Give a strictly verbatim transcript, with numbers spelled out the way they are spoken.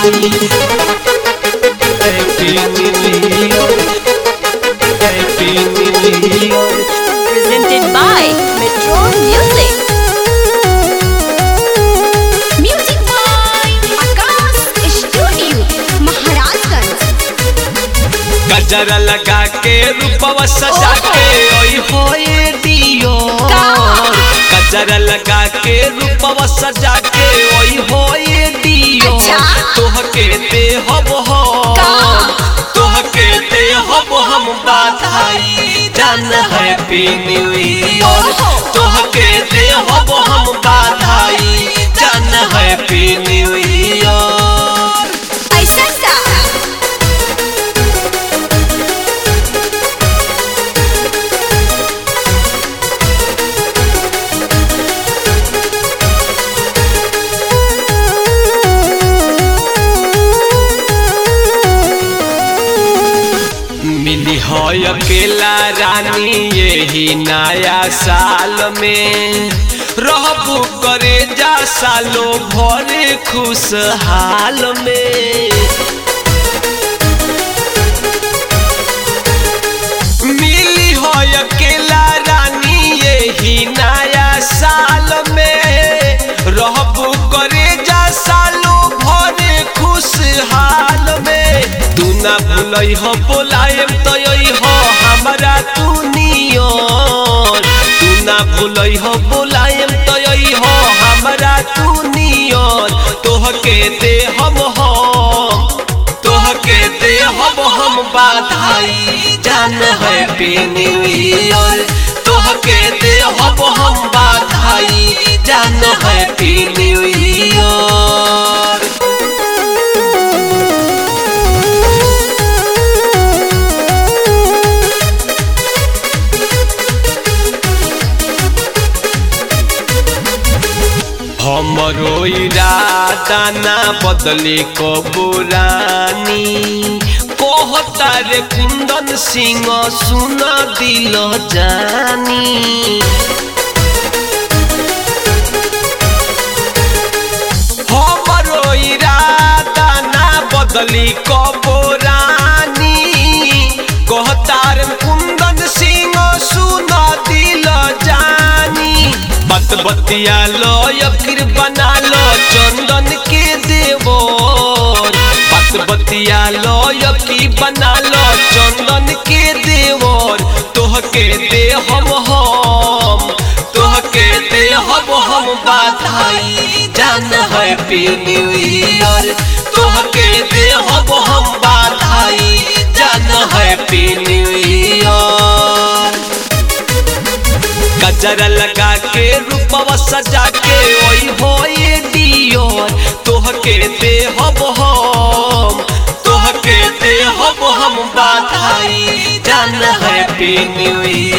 बधाई happy new year happy new year. Presented by Metro Music. Music by Akash Studio, Maharashtra. गजरा लगा के रूपवा सजा के ओई होए दियो, गजरा लगा के रूपवा सजा के ओई होए दियो। तोहके दे हब हम तोहके दे हब हम बधाई जान हैप्पी न्यू ईयर। तोहके दे हब हम बधाई जान हैप्पी न्यू ईयर। ऐसा सा मिली हो अकेला रानी यही नया साल में, रहबू करे जा सालो भरे खुशहाल में। मिली हो अकेला रानी यही नया साल में, रहबू करे जा सालो भरे खुशहाल में। तू ना भूलई हो बोलाएम तो यही हो हमारा तू नियन, तू ना भूलई हो बोलाएम तो यही हो हमारा तू नियन। तोहके दे हम हम तोहके दे हम हम बधाई जान हैप्पी न्यू ईयर। तोहके दे हम हम बधाई जान हैप्पी न्यू ईयर। हमरो इरादा ना बदले कबो रानी, कहता रे कुंदन सिंह सुन दिल जानी। हमरो इरादा ना बदली कबो रानी, कहता रे कुंदन सिंह सुन दिल जानी। बात बतिया लो यकीर बना लो चंदन के देवर, बात बतिया लो यकीर बना लो चंदन के देवर। तोहके दे हम हम तोहके दे हम हम बधाई जान हैप्पी न्यू ईयर। तोहके दे हम हम बधाई जान हैप्पी न्यू ईयर। गजरा लगा के रूपवा सजा के ओई होए दियो। तोहके दे हब हम तोहके दे हब हम बधाई जान हैप्पी न्यू ईयर।